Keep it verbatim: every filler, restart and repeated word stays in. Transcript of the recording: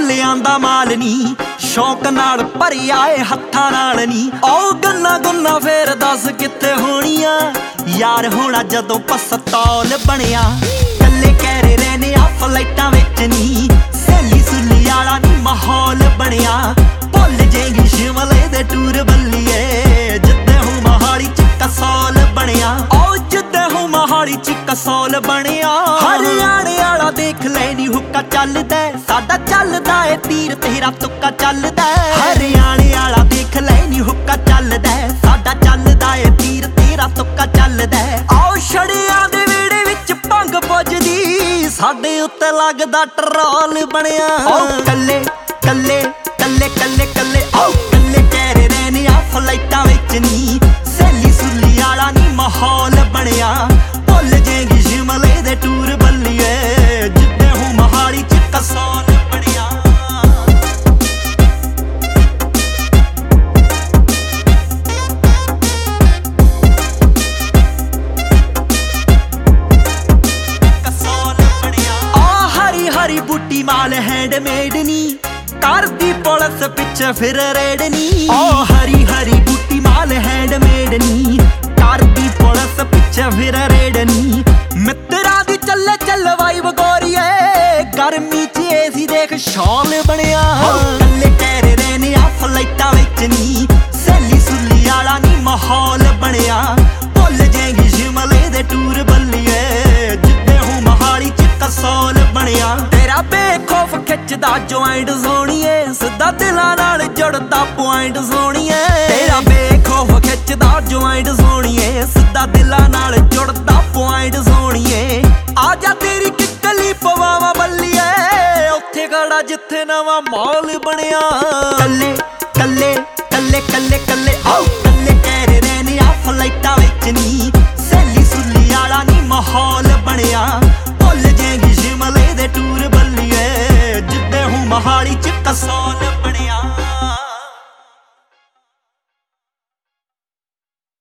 ਭੋਲਿਆਂ ਦਾ ਮਾਲ ਨੀ ਸ਼ੌਕ ਨਾਲ ਭਰਿਆ ਏ ਹੱਥਾਂ ਨਾਲ ਨੀ। ਉਹ ਗੰਨਾ ਗੁੰਨਾ ਫੇਰ ਦੱਸ ਕਿੱਥੇ ਹੋਣੀਆਂ ਯਾਰ ਹੋਣਾ ਜਦੋਂ ਪਸਤੌਲ ਬਣਿਆ। ਕੱਲੇ ਕਹਿਰੇ ਰਹਿਨੇ ਆ ਫਲਾਈਟਾਂ ਵਿੱਚ ਨੀ ਸਹੇਲੀ ਸੁਲੀ ਵਾਲਾ ਨੀ ਮਾਹੌਲ ਬਣਿਆ। ਭੁੱਲ ਜੇਗੀ ਸ਼ਿਮਲੇ ਦੇ ਟੂਰ ਬੱਲੀਏ ਜਿੱਦੇ ਹੂੰ ਮੋਹਾਲੀ ਚ ਕਸੌਲ ਬਣਿਆ। ਉਹ ਜਿੱਦੇ ਹੂੰ ਮੋਹਾਲੀ ਚ ਕਸੌਲ ਬਣਿਆ। ਹਰਿਆਣੇ ਵਾਲਾ ਦੇਖ ਲੈ ਨੀ ਹੁੱਕਾ ਚੱਲਦਾ ਸਾਡਾ ਚੱਲਦਾ ਏ ਤੀਰ ਤੇਰਾ ਤੁੱਕਾ ਚੱਲਦਾ। ਹਰਿਆਣੇ ਵਾਲਾ ਦੇਖ ਲੈ ਨੀ ਹੁੱਕਾ ਚੱਲਦਾ ਸਾਡਾ ਚੱਲਦਾ ਏ ਤੀਰ ਤੇਰਾ ਤੁੱਕਾ ਚੱਲਦਾ। ਆਓ ਛੜਿਆਂ ਦੇ ਵਿਹੜੇ ਵਿੱਚ ਭੰਗ ਪੁੱਜਦੀ ਸਾਡੇ ਉੱਤੇ ਲੱਗਦਾ ਟਰੋਲ ਬਣਿਆ। ਆਓ ਕੱਲੇ ਕੱਲੇ ਕੱਲੇ ਕੱਲੇ ਕੱਲੇ ਆਓ ਕੱਲੇ ਕਹਿਰੇ ਰਹਿਨੇ ਆ ਫਲਾਈਟਾਂ ਵਿੱਚ ਨੀ ਸਹੇਲੀ ਸੁਲੀ ਵਾਲਾ ਨੀ ਮਾਹੌਲ ਬਣਿਆ। ਭੁੱਲ ਜੇਗੀ ਸ਼ਿਮਲੇ ਦੇ ਟੂਰ ਬੱਲੀਏ ਜਿੱਦੇ ਹੂੰ ਮੋਹਾਲੀ ਚ ਕਸੌਲ ਬਣਿਆ। ਕਸੌਲ ਬਣਿਆ। ਆ ਹਰੀ ਹਰੀ ਬੂਟੀ ਮਾਲ ਹੈਂਡਮੇਡ ਨੀ ਕਰਦੀ ਪੁਲਿਸ ਪਿੱਛੇ ਫਿਰ ਰੇਡ ਨੀ। ਓ ਹਰੀ ਹਰੀ ਬੂਟੀ ਮਾਲ ਹੈਂਡਮੇਡ ਨੀ ਕਰਦੀ ਪੁਲਿਸ ਪਿੱਛੇ ਫਿਰ ਰੇਡ ਨੀ। ਮਿੱਤਰਾਂ ਦੀ ਚੱਲੇ ਚੱਲ ਵਾਈਬ ਗੋਰੀਏ ਗਰਮੀ ਚ ਏਸੀ ਦੇਖ ਸ਼ੌਲ ਬਣਿਆ। ਕੱਲੇ ਕਹਿਰੇ ਰਹਿਨੇ ਆ ਫਲਾਈਟਾਂ ਵਿੱਚ ਨੀ ਸਹੇਲੀ ਸੁਲੀ ਵਾਲਾ ਨੀ ਮਾਹੌਲ ਬਣਿਆ। ਭੁੱਲ ਜੇਗੀ ਸ਼ਿਮਲੇ ਦੇ ਟੂਰ ਬੱਲੀਏ ਜਿੱਦੇ ਹੂੰ ਮੋਹਾਲੀ ਚ ਕਸੌਲ ਬਣਿਆ। ਤੇਰਾ ਬੇਖੌਫ ਖਿੱਚਦਾ ਜੁਆਇੰਟ ਸੋਣੀਏ ਸਿੱਧਾ ਦਿਲਾਂ ਨਾਲ ਜੁੜਦਾ ਪੁਆਇੰਟ ਸੋਣੀਏ। ਤੇਰਾ ਬੇਖੌਫ ਖਿੱਚਦਾ ਜੁਆਇੰਟ ਸੋਣੀਏ ਸਿੱਧਾ ਦਿਲਾਂ ਨਾਲ ਜੁੜਦਾ ਪੁਆਇੰਟ ਸੋਣੀਏ। ਆ ਜਾ ਤੇਰੀ ਕਿੱਕਲੀ ਪਵਾਵਾ ਬੱਲੀਏ ਉੱਥੇ ਖੜਾ ਜਿੱਥੇ ਨਵਾਂ ਮੌਲ ਬਣਿਆ। ਕੱਲੇ ਕੱਲੇ ਕੱਲੇ ਕੱਲੇ ਕੱਲੇ ਆਓ ਕੱਲੇ ਕਹਿਰੇ ਰਹਿਨੇ ਆ ਫਲਾਈਟਾਂ ਵਿੱਚ ਨੀ ਸਹੇਲੀ ਸੁਲੀ ਵਾਲਾ ਨੀ ਮਾਹੌਲ ਬਣਿਆ। ਭੁੱਲ ਜੇਗੀ ਸ਼ਿਮਲੇ